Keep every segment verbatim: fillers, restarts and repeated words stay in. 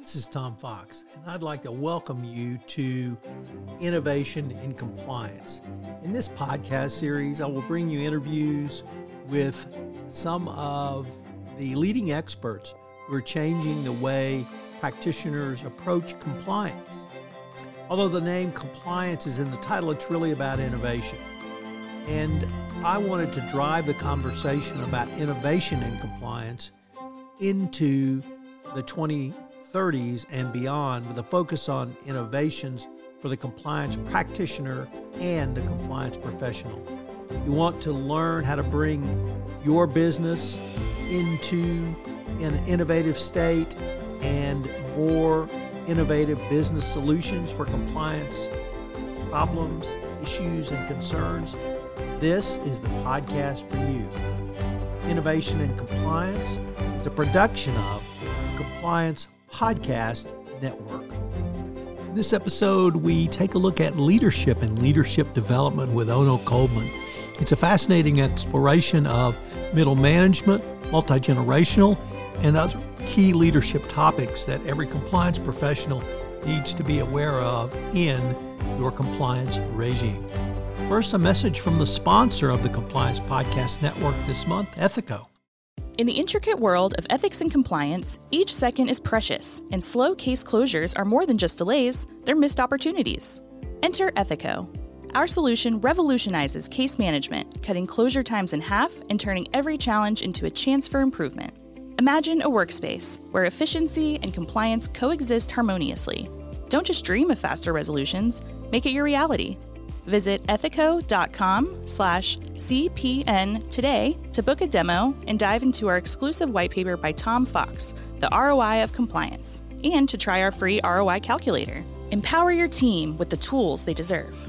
This is Tom Fox, and I'd like to welcome you to Innovation in Compliance. In this podcast series, I will bring you interviews with some of the leading experts who are changing the way practitioners approach compliance. Although the name compliance is in the title, it's really about innovation. And I wanted to drive the conversation about innovation in compliance into the twenty thirties and beyond, with a focus on innovations for the compliance practitioner and the compliance professional. You want to learn how to bring your business into an innovative state and more innovative business solutions for compliance problems, issues, and concerns. This is the podcast for you. Innovation in Compliance is a production of Compliance Podcast Network. In this episode, we take a look at leadership and leadership development with Onno Koolman. It's a fascinating exploration of middle management, multi-generational, and other key leadership topics that every compliance professional needs to be aware of in your compliance regime. First, a message from the sponsor of the Compliance Podcast Network this month, Ethico. In the intricate world of ethics and compliance, each second is precious, and slow case closures are more than just delays, they're missed opportunities. Enter Ethico. Our solution revolutionizes case management, cutting closure times in half and turning every challenge into a chance for improvement. Imagine a workspace where efficiency and compliance coexist harmoniously. Don't just dream of faster resolutions, make it your reality. Visit ethico.com slash CPN today to book a demo and dive into our exclusive white paper by Tom Fox, the R O I of Compliance, and to try our free R O I calculator. Empower your team with the tools they deserve.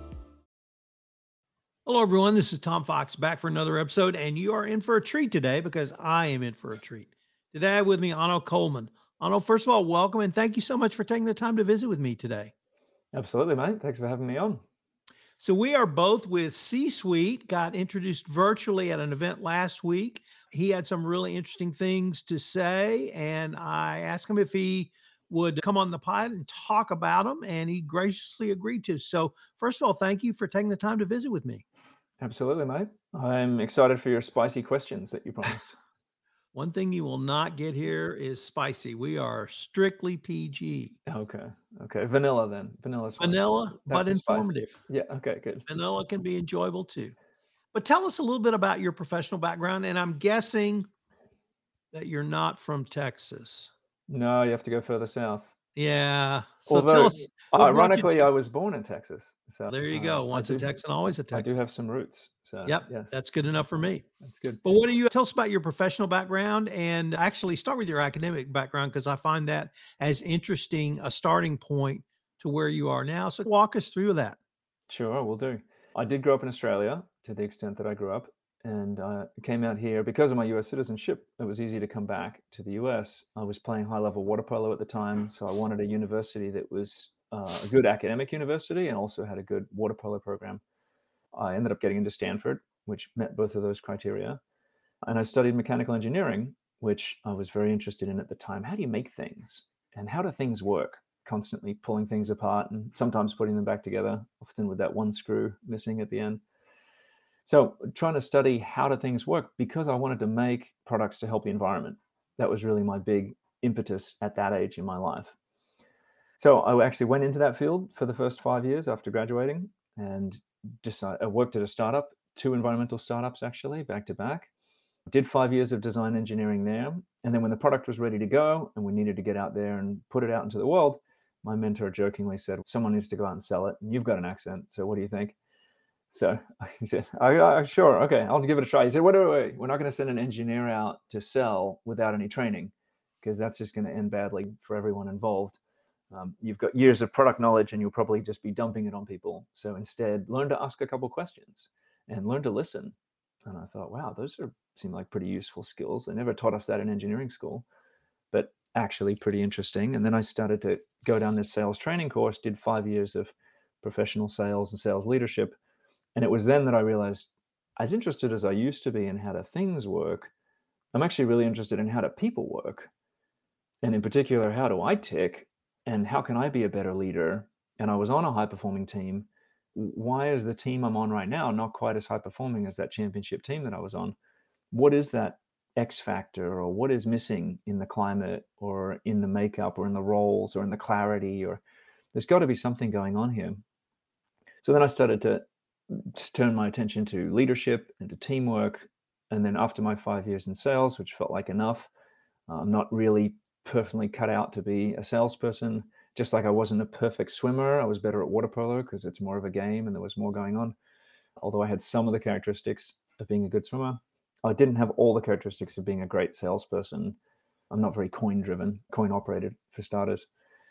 Hello, everyone. This is Tom Fox back for another episode, and you are in for a treat today because I am in for a treat. Today I have with me Onno Koolman. Onno, first of all, welcome, and thank you so much for taking the time to visit with me today. Absolutely, mate. Thanks for having me on. So we are both with C-Suite, got introduced virtually at an event last week. He had some really interesting things to say, and I asked him if he would come on the pod and talk about them, and he graciously agreed to. So first of all, thank you for taking the time to visit with me. Absolutely, mate. I'm excited for your spicy questions that you promised. One thing you will not get here is spicy. We are strictly P G. Okay. Okay. Vanilla then. Vanilla. Vanilla, but informative. Spicy. Yeah. Okay. Good. Vanilla can be enjoyable too. But tell us a little bit about your professional background. And I'm guessing that you're not from Texas. No, you have to go further south. Yeah. So Although, tell us. ironically, t- I was born in Texas. So there you go. Once uh, a Texan, always a Texan. I do have some roots. So yep. Yes. That's good enough for me. That's good. But what do you tell us about your professional background, and actually start with your academic background, because I find that as interesting a starting point to where you are now. So walk us through that. Sure, we'll do. I did grow up in Australia to the extent that I grew up, and uh, came out here because of my U S citizenship. It was easy to come back to the U S. I was playing high-level water polo at the time, so I wanted a university that was uh, a good academic university and also had a good water polo program. I ended up getting into Stanford, which met both of those criteria. And I studied mechanical engineering, which I was very interested in at the time. How do you make things? And how do things work? Constantly pulling things apart and sometimes putting them back together, often with that one screw missing at the end. So trying to study how do things work, because I wanted to make products to help the environment. That was really my big impetus at that age in my life. So I actually went into that field for the first five years after graduating, and decided, I worked at a startup, two environmental startups actually, back to back. Did five years of design engineering there. And then when the product was ready to go and we needed to get out there and put it out into the world, my mentor jokingly said, someone needs to go out and sell it. And you've got an accent, so what do you think? So he said, I, I, sure, okay, I'll give it a try. He said, wait, wait, wait, we're not going to send an engineer out to sell without any training, because that's just going to end badly for everyone involved. Um, you've got years of product knowledge and you'll probably just be dumping it on people. So instead, learn to ask a couple questions and learn to listen. And I thought, wow, those are seem like pretty useful skills. They never taught us that in engineering school, but actually pretty interesting. And then I started to go down this sales training course, did five years of professional sales and sales leadership. And it was then that I realized, as interested as I used to be in how do things work, I'm actually really interested in how do people work. And in particular, how do I tick and how can I be a better leader? And I was on a high performing team. Why is the team I'm on right now not quite as high performing as that championship team that I was on? What is that X factor, or what is missing in the climate or in the makeup or in the roles or in the clarity? Or there's got to be something going on here. So then I started to just turn my attention to leadership and to teamwork. And then after my five years in sales, which felt like enough, I'm not really perfectly cut out to be a salesperson. Just like I wasn't a perfect swimmer, I was better at water polo because it's more of a game and there was more going on. Although I had some of the characteristics of being a good swimmer, I didn't have all the characteristics of being a great salesperson. I'm not very coin driven, coin operated for starters.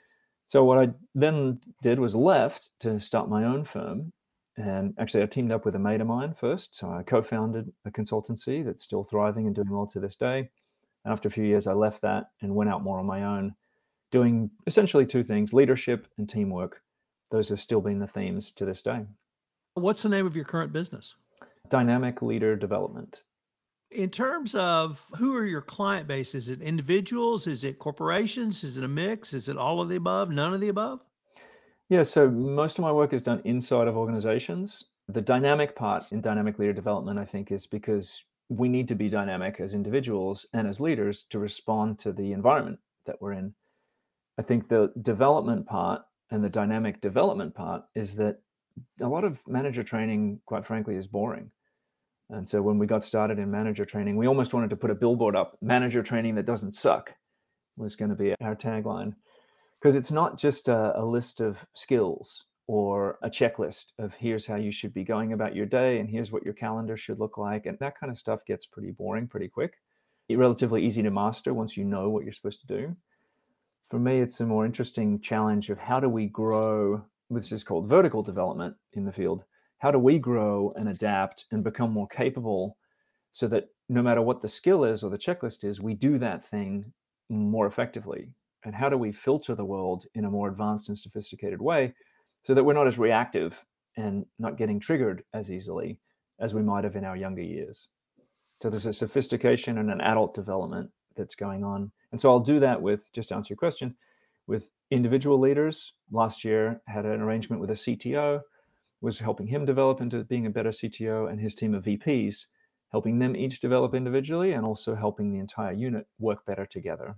So what I then did was left to start my own firm. And actually I teamed up with a mate of mine first. So I co-founded a consultancy that's still thriving and doing well to this day. And after a few years, I left that and went out more on my own, doing essentially two things, leadership and teamwork. Those have still been the themes to this day. What's the name of your current business? Dynamic Leader Development. In terms of who are your client base, is it individuals? Is it corporations? Is it a mix? Is it all of the above? None of the above? Yeah, so most of my work is done inside of organizations. The dynamic part in dynamic leader development, I think, is because we need to be dynamic as individuals and as leaders to respond to the environment that we're in. I think the development part and the dynamic development part is that a lot of manager training, quite frankly, is boring. And so when we got started in manager training, we almost wanted to put a billboard up, manager training that doesn't suck was going to be our tagline. Because it's not just a, a list of skills or a checklist of here's how you should be going about your day and here's what your calendar should look like. And that kind of stuff gets pretty boring pretty quick. It's relatively easy to master once you know what you're supposed to do. For me, it's a more interesting challenge of how do we grow, which is called vertical development in the field. How do we grow and adapt and become more capable so that no matter what the skill is or the checklist is, we do that thing more effectively? And how do we filter the world in a more advanced and sophisticated way so that we're not as reactive and not getting triggered as easily as we might have in our younger years? So there's a sophistication and an adult development that's going on. And so I'll do that with, just to answer your question, with individual leaders. Last year, I had an arrangement with a C T O, was helping him develop into being a better C T O, and his team of V Ps, helping them each develop individually and also helping the entire unit work better together.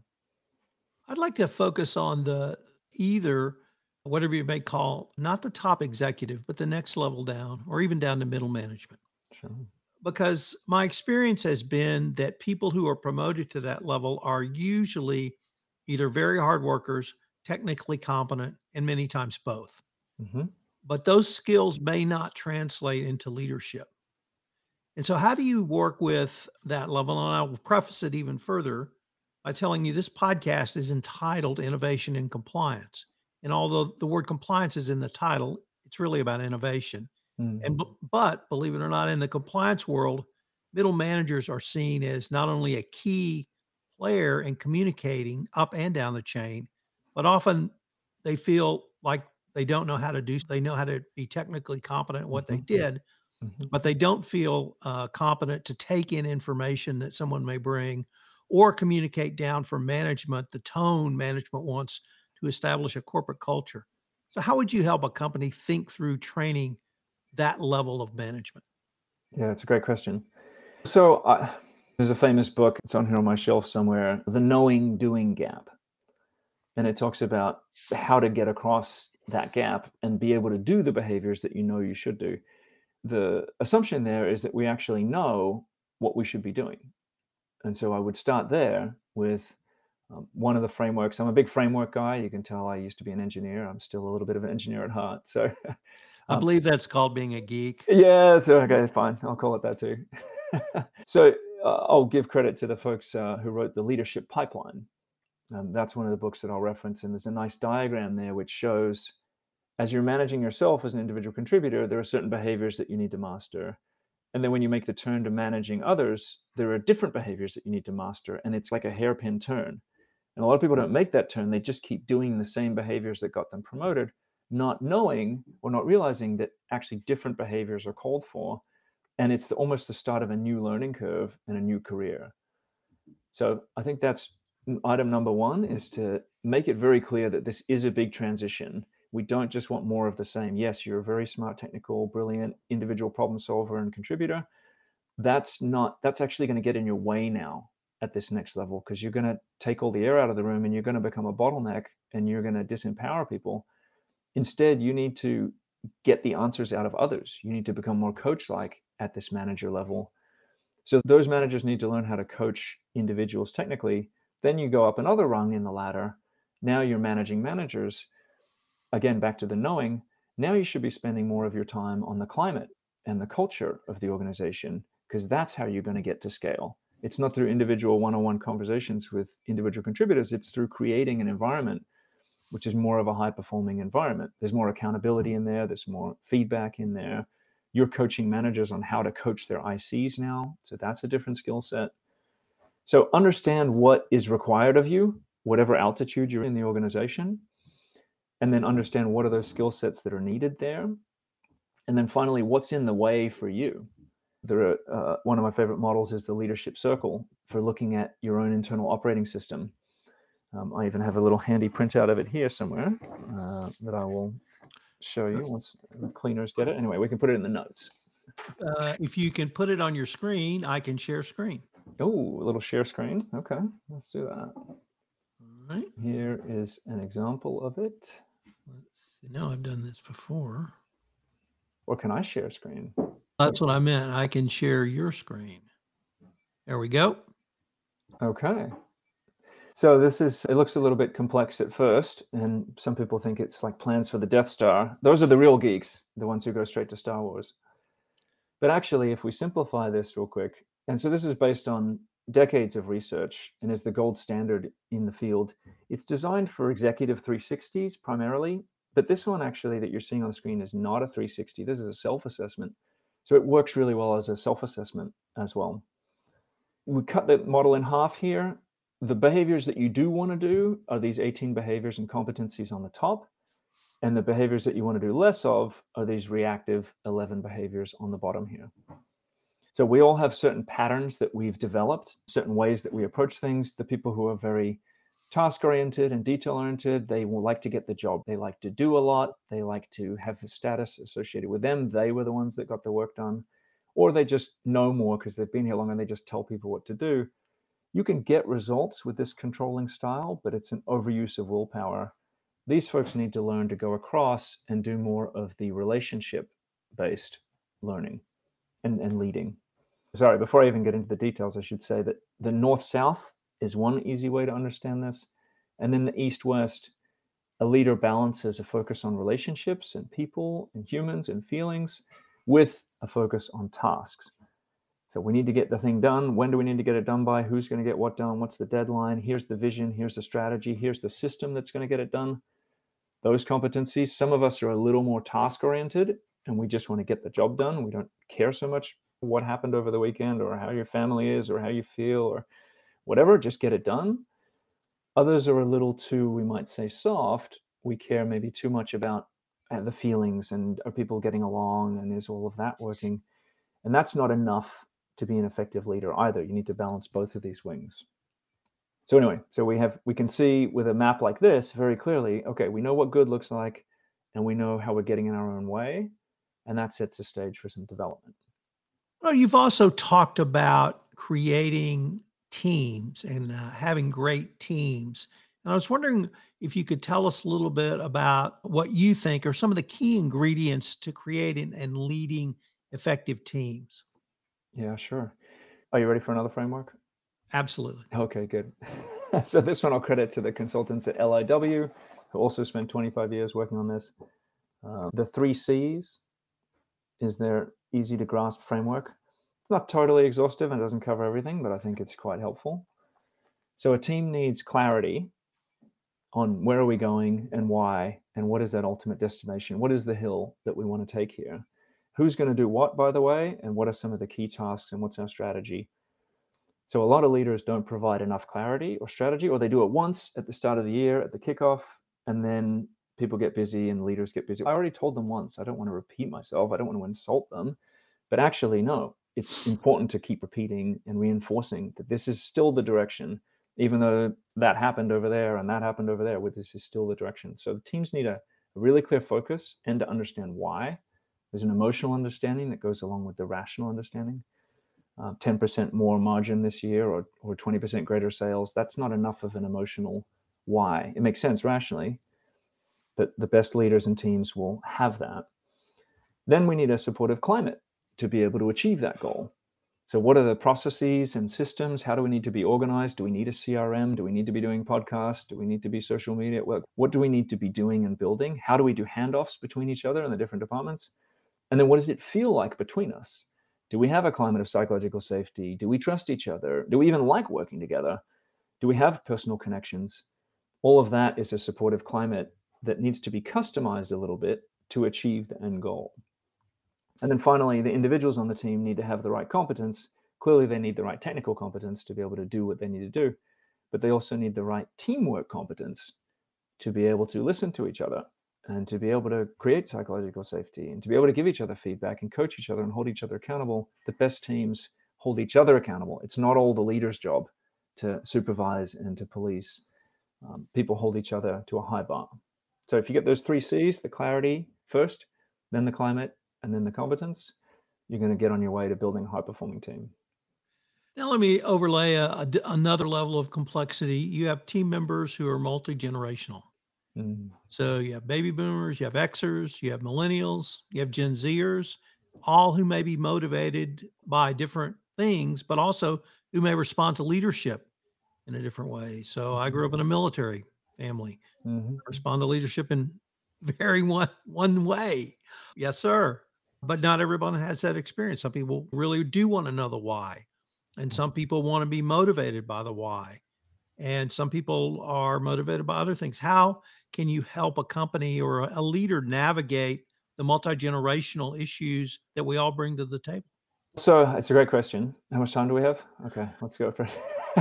I'd like to focus on the either, whatever you may call, not the top executive, but the next level down, or even down to middle management. Sure. Because my experience has been that people who are promoted to that level are usually either very hard workers, technically competent, and many times both. Mm-hmm. But those skills may not translate into leadership. And so how do you work with that level? And I will preface it even further by telling you this podcast is entitled Innovation in Compliance. And although the word compliance is in the title, it's really about innovation. Mm-hmm. And but believe it or not, in the compliance world, middle managers are seen as not only a key player in communicating up and down the chain, but often they feel like they don't know how to do, they know how to be technically competent at what mm-hmm. they did, mm-hmm. but they don't feel uh, competent to take in information that someone may bring or communicate down from management the tone management wants to establish a corporate culture. So how would you help a company think through training that level of management? Yeah, it's a great question. So uh, there's a famous book, it's on here on my shelf somewhere, The Knowing Doing Gap. And it talks about how to get across that gap and be able to do the behaviors that you know you should do. The assumption there is that we actually know what we should be doing. And so I would start there with um, one of the frameworks. I'm a big framework guy. You can tell I used to be an engineer. I'm still a little bit of an engineer at heart. So um, I believe that's called being a geek. Yeah, it's okay, fine. I'll call it that too. So uh, I'll give credit to the folks uh, who wrote The Leadership Pipeline. Um, that's one of the books that I'll reference. And there's a nice diagram there which shows as you're managing yourself as an individual contributor, there are certain behaviors that you need to master. And then when you make the turn to managing others, there are different behaviors that you need to master. And it's like a hairpin turn. And a lot of people don't make that turn. They just keep doing the same behaviors that got them promoted, not knowing or not realizing that actually different behaviors are called for. And it's the, almost the start of a new learning curve and a new career. So I think that's item number one is to make it very clear that this is a big transition. We don't just want more of the same. Yes, you're a very smart, technical, brilliant individual problem solver and contributor. That's not, that's actually going to get in your way now at this next level, because you're going to take all the air out of the room and you're going to become a bottleneck and you're going to disempower people. Instead, you need to get the answers out of others. You need to become more coach-like at this manager level. So those managers need to learn how to coach individuals technically. Then you go up another rung in the ladder. Now you're managing managers. Again, back to the knowing. Now you should be spending more of your time on the climate and the culture of the organization, because that's how you're going to get to scale. It's not through individual one-on-one conversations with individual contributors. It's through creating an environment which is more of a high-performing environment. There's more accountability in there. There's more feedback in there. You're coaching managers on how to coach their I Cs now. So that's a different skill set. So understand what is required of you, whatever altitude you're in the organization, and then understand what are those skill sets that are needed there. And then finally, what's in the way for you? There are, uh, one of my favorite models is the leadership circle for looking at your own internal operating system. Um, I even have a little handy printout of it here somewhere uh, that I will show you once the cleaners get it. Anyway, we can put it in the notes. Uh, if you can put it on your screen, I can share screen. Oh, a little share screen. Okay, let's do that. All right. Here is an example of it. Let's see. No, I've done this before. Or can I share screen? That's what I meant. I can share your screen. There we go. Okay. So this is, it looks a little bit complex at first, and some people think it's like plans for the Death Star. Those are the real geeks, the ones who go straight to Star Wars. But actually, if we simplify this real quick, and so this is based on decades of research and is the gold standard in the field. It's designed for executive three sixties primarily, but this one actually that you're seeing on the screen is not a three sixty. This is a self-assessment. So it works really well as a self-assessment as well. We cut the model in half here. The behaviors that you do want to do are these eighteen behaviors and competencies on the top. And the behaviors that you want to do less of are these reactive eleven behaviors on the bottom here. So we all have certain patterns that we've developed, certain ways that we approach things. The people who are very task-oriented and detail-oriented, they will like to get the job. They like to do a lot. They like to have a status associated with them. They were the ones that got the work done. Or they just know more because they've been here long and they just tell people what to do. You can get results with this controlling style, but it's an overuse of willpower. These folks need to learn to go across and do more of the relationship-based learning and, and leading. Sorry, before I even get into the details, I should say that the north-south is one easy way to understand this. And then the east-west, a leader balances a focus on relationships and people and humans and feelings with a focus on tasks. So we need to get the thing done. When do we need to get it done by? Who's going to get what done? What's the deadline? Here's the vision. Here's the strategy. Here's the system that's going to get it done. Those competencies, some of us are a little more task-oriented and we just want to get the job done. We don't care so much what happened over the weekend or how your family is or how you feel or whatever, just get it done. Others are a little too, we might say, soft. We care maybe too much about uh, the feelings and are people getting along and is all of that working? And that's not enough to be an effective leader either. You need to balance both of these wings. So anyway, so we have, we can see with a map like this very clearly, okay, we know what good looks like and we know how we're getting in our own way. And that sets the stage for some development. Well, you've also talked about creating teams and uh, having great teams. And I was wondering if you could tell us a little bit about what you think are some of the key ingredients to creating and leading effective teams. Yeah, sure. Are you ready for another framework? Absolutely. Okay, good. So this one I'll credit to the consultants at L I W, who also spent twenty-five years working on this. Uh, the three C's is their easy to grasp framework. It's not totally exhaustive and doesn't cover everything, but I think it's quite helpful. So a team needs clarity on where are we going and why, and what is that ultimate destination? What is the hill that we want to take here? Who's going to do what, by the way, and what are some of the key tasks and what's our strategy? So a lot of leaders don't provide enough clarity or strategy, or they do it once at the start of the year at the kickoff, and then people get busy and leaders get busy. I already told them once. I don't want to repeat myself. I don't want to insult them. But actually, no, it's important to keep repeating and reinforcing that this is still the direction. even though that happened over there and that happened over there, with this is still the direction. So the teams need a, a really clear focus and to understand why. There's an emotional understanding that goes along with the rational understanding. Uh, ten percent more margin this year, or or twenty percent greater sales. That's not enough of an emotional why. It makes sense rationally, but the best leaders and teams will have that. Then we need a supportive climate to be able to achieve that goal. So what are the processes and systems? How do we need to be organized? Do we need a C R M? Do we need to be doing podcasts? Do we need to be social media? What, what do we need to be doing and building? How do we do handoffs between each other and the different departments? And then what does it feel like between us? Do we have a climate of psychological safety? Do we trust each other? Do we even like working together? Do we have personal connections? All of that is a supportive climate that needs to be customized a little bit to achieve the end goal. And then finally, the individuals on the team need to have the right competence. Clearly, they need the right technical competence to be able to do what they need to do, but they also need the right teamwork competence to be able to listen to each other and to be able to create psychological safety and to be able to give each other feedback and coach each other and hold each other accountable. The best teams hold each other accountable. It's not all the leader's job to supervise and to police. Um, people hold each other to a high bar. So if you get those three C's, the clarity first, then the climate, and then the competence, you're going to get on your way to building a high-performing team. Now let me overlay a, a, another level of complexity. You have team members who are multi-generational. Mm. So you have baby boomers, you have Xers, you have millennials, you have Gen Zers, all who may be motivated by different things, but also who may respond to leadership in a different way. So I grew up in a military family. Mm-hmm. Respond to leadership in very one, one way. Yes, sir. But not everyone has that experience. Some people really do want to know the why. And some people want to be motivated by the why. And some people are motivated by other things. How can you help a company or a leader navigate the multi-generational issues that we all bring to the table? So it's a great question. How much time do we have? Okay, let's go for it.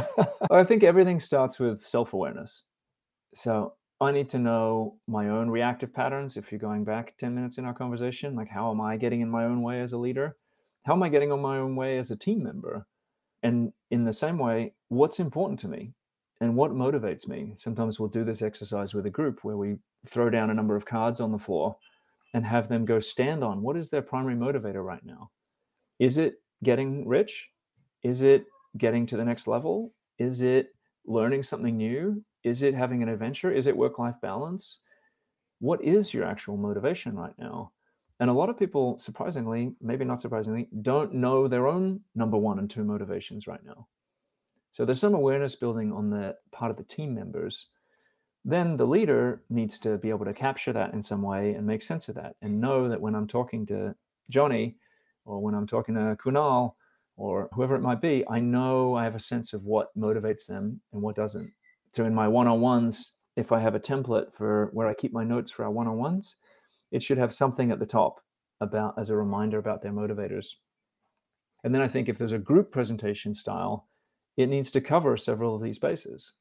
I think everything starts with self-awareness. So I need to know my own reactive patterns. If you're going back ten minutes in our conversation, like how am I getting in my own way as a leader? How am I getting on my own way as a team member? And in the same way, what's important to me and what motivates me? Sometimes we'll do this exercise with a group where we throw down a number of cards on the floor and have them go stand on what is their primary motivator right now. Is it getting rich? Is it getting to the next level? Is it learning something new? Is it having an adventure? Is it work-life balance? What is your actual motivation right now? And a lot of people, surprisingly, maybe not surprisingly, don't know their own number one and two motivations right now. So there's some awareness building on the part of the team members. Then the leader needs to be able to capture that in some way and make sense of that and know that when I'm talking to Johnny or when I'm talking to Kunal or whoever it might be, I know I have a sense of what motivates them and what doesn't. So in my one-on-ones, if I have a template for where I keep my notes for our one-on-ones, it should have something at the top about as a reminder about their motivators. And then I think if there's a group presentation style, it needs to cover several of these bases.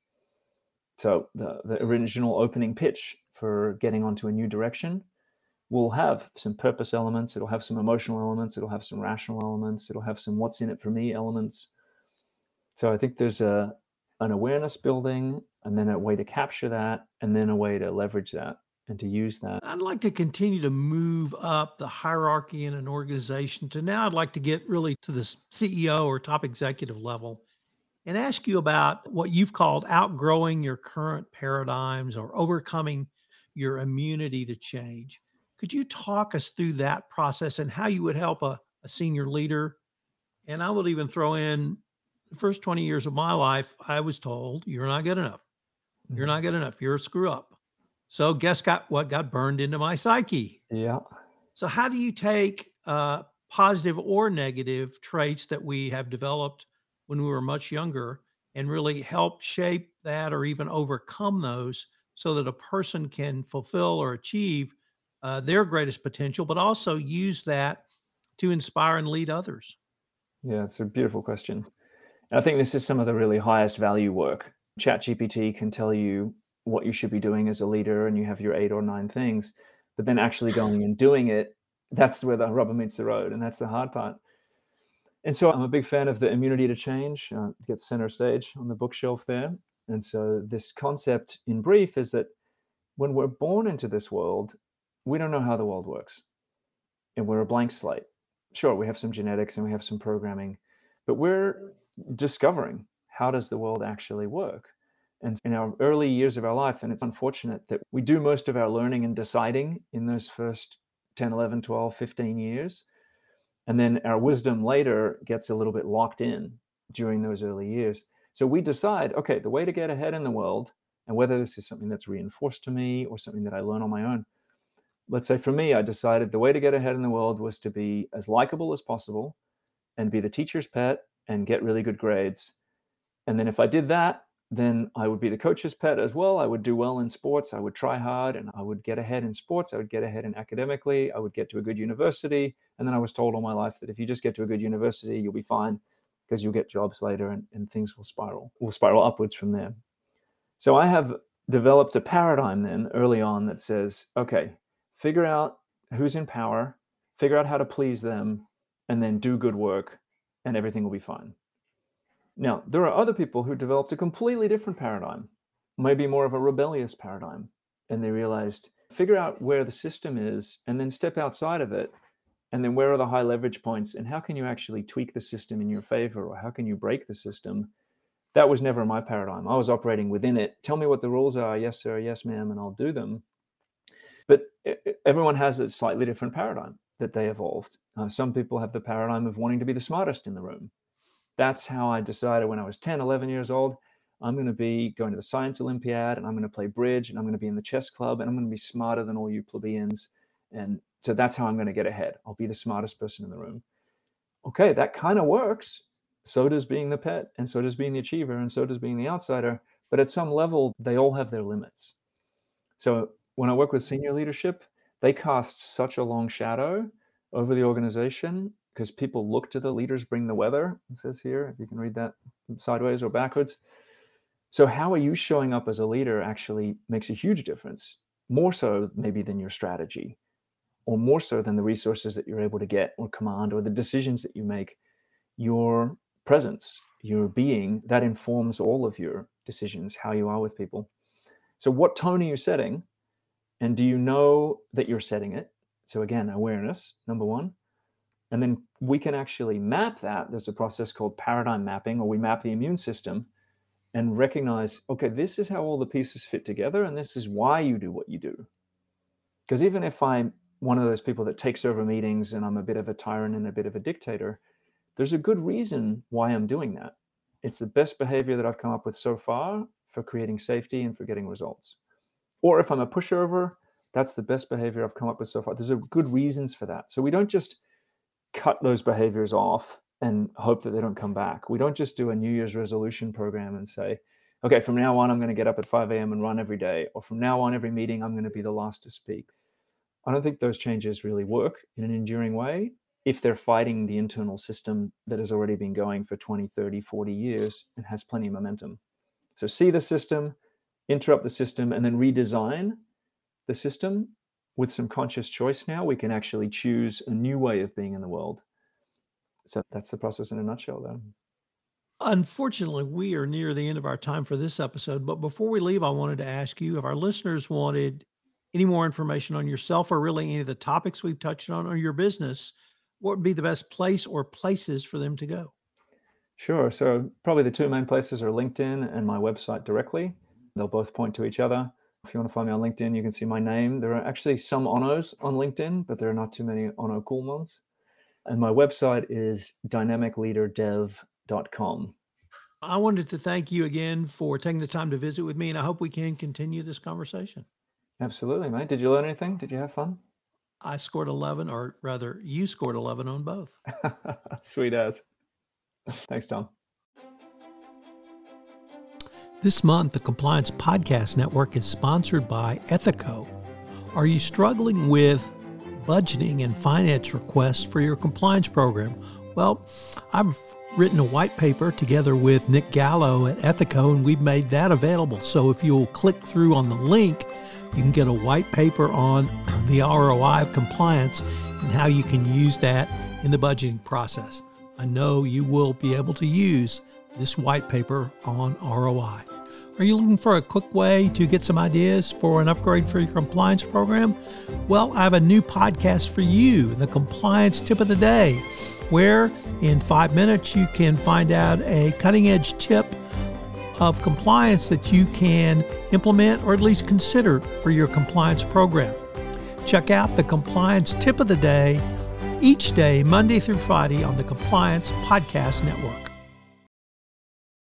So the, the original opening pitch for getting onto a new direction will have some purpose elements. It'll have some emotional elements. It'll have some rational elements. It'll have some what's in it for me elements. So I think there's a an awareness building and then a way to capture that and then a way to leverage that and to use that. I'd like to continue to move up the hierarchy in an organization to now I'd like to get really to the C E O or top executive level and ask you about what you've called outgrowing your current paradigms or overcoming your immunity to change. Could you talk us through that process and how you would help a, a senior leader? And I would even throw in the first twenty years of my life, I was told, you're not good enough. You're not good enough. You're a screw up. So guess got what got burned into my psyche. Yeah. So how do you take uh, positive or negative traits that we have developed when we were much younger and really help shape that or even overcome those so that a person can fulfill or achieve uh, their greatest potential, but also use that to inspire and lead others? Yeah, it's a beautiful question. And I think this is some of the really highest value work. ChatGPT can tell you what you should be doing as a leader and you have your eight or nine things, but then actually going and doing it, that's where the rubber meets the road. And that's the hard part. And so I'm a big fan of the immunity to change. Uh, it gets center stage on the bookshelf there. And so this concept in brief is that when we're born into this world, we don't know how the world works. And we're a blank slate. Sure, we have some genetics and we have some programming, but we're discovering how does the world actually work. And in our early years of our life, and it's unfortunate that we do most of our learning and deciding in those first ten, eleven, twelve, fifteen years. And then our wisdom later gets a little bit locked in during those early years. So we decide, okay, the way to get ahead in the world, and whether this is something that's reinforced to me or something that I learn on my own. Let's say for me, I decided the way to get ahead in the world was to be as likable as possible and be the teacher's pet and get really good grades. And then if I did that, then I would be the coach's pet as well. I would do well in sports. I would try hard and I would get ahead in sports. I would get ahead in academically. I would get to a good university. And then I was told all my life that if you just get to a good university, you'll be fine because you'll get jobs later and, and things will spiral, will spiral upwards from there. So I have developed a paradigm then early on that says, okay, figure out who's in power, figure out how to please them, and then do good work and everything will be fine. Now, there are other people who developed a completely different paradigm, maybe more of a rebellious paradigm. And they realized, figure out where the system is and then step outside of it. And then where are the high leverage points and how can you actually tweak the system in your favor or how can you break the system? That was never my paradigm. I was operating within it. Tell me what the rules are. Yes, sir. Yes, ma'am. And I'll do them. But everyone has a slightly different paradigm that they evolved. Uh, some people have the paradigm of wanting to be the smartest in the room. That's how I decided when I was ten, eleven years old, I'm going to be going to the science Olympiad and I'm going to play bridge and I'm going to be in the chess club and I'm going to be smarter than all you plebeians. And so that's how I'm going to get ahead. I'll be the smartest person in the room. Okay, that kind of works. So does being the pet and so does being the achiever and so does being the outsider. But at some level, they all have their limits. So when I work with senior leadership, they cast such a long shadow over the organization because people look to the leaders bring the weather, it says here, if you can read that sideways or backwards. So how are you showing up as a leader actually makes a huge difference, more so maybe than your strategy, or more so than the resources that you're able to get or command or the decisions that you make. Your presence, your being, that informs all of your decisions, how you are with people. So what tone are you setting? And do you know that you're setting it? So again, awareness, number one. And then we can actually map that. There's a process called paradigm mapping, or we map the immune system and recognize, okay, this is how all the pieces fit together, and this is why you do what you do. Because even if I'm one of those people that takes over meetings and I'm a bit of a tyrant and a bit of a dictator, there's a good reason why I'm doing that. It's the best behavior that I've come up with so far for creating safety and for getting results. Or if I'm a pushover, that's the best behavior I've come up with so far. There's a good reasons for that. So we don't just cut those behaviors off and hope that they don't come back. We don't just do a New Year's resolution program and say, okay, from now on, I'm going to get up at five a.m. and run every day. Or from now on, every meeting, I'm going to be the last to speak. I don't think those changes really work in an enduring way if they're fighting the internal system that has already been going for twenty, thirty, forty years and has plenty of momentum. So see the system, interrupt the system, and then redesign the system. With some conscious choice now, we can actually choose a new way of being in the world. So that's the process in a nutshell, though. Unfortunately, we are near the end of our time for this episode. But before we leave, I wanted to ask you if our listeners wanted any more information on yourself or really any of the topics we've touched on or your business, what would be the best place or places for them to go? Sure. So probably the two main places are LinkedIn and my website directly. They'll both point to each other. If you want to find me on LinkedIn, you can see my name. There are actually some Onos on LinkedIn, but there are not too many Ono cool ones. And my website is dynamic leader dev dot com. I wanted to thank you again for taking the time to visit with me, and I hope we can continue this conversation. Absolutely, mate. Did you learn anything? Did you have fun? I scored eleven, or rather, you scored eleven on both. Sweet as. Thanks, Tom. This month, the Compliance Podcast Network is sponsored by Ethico. Are you struggling with budgeting and finance requests for your compliance program? Well, I've written a white paper together with Nick Gallo at Ethico, and we've made that available. So if you'll click through on the link, you can get a white paper on the R O I of compliance and how you can use that in the budgeting process. I know you will be able to use this white paper on R O I. Are you looking for a quick way to get some ideas for an upgrade for your compliance program? Well, I have a new podcast for you, the Compliance Tip of the Day, where in five minutes you can find out a cutting-edge tip of compliance that you can implement or at least consider for your compliance program. Check out the Compliance Tip of the Day each day, Monday through Friday, on the Compliance Podcast Network.